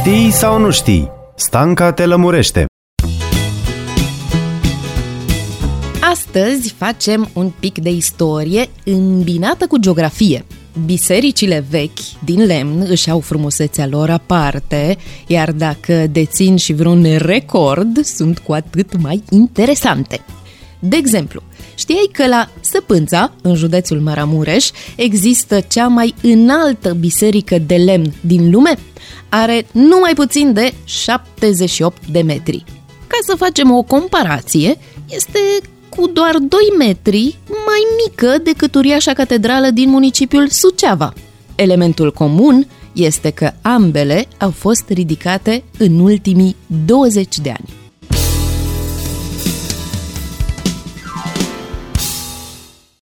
Știi sau nu știi? Stanca te lămurește. Astăzi facem un pic de istorie îmbinată cu geografie. Bisericile vechi din lemn își au frumusețea lor aparte, iar dacă dețin și vreun record, sunt cu atât mai interesante. De exemplu, știai că la Săpânța, în județul Maramureș, există cea mai înaltă biserică de lemn din lume? Are numai puțin de 78 de metri. Ca să facem o comparație, este cu doar 2 metri mai mică decât uriașa catedrală din municipiul Suceava. Elementul comun este că ambele au fost ridicate în ultimii 20 de ani.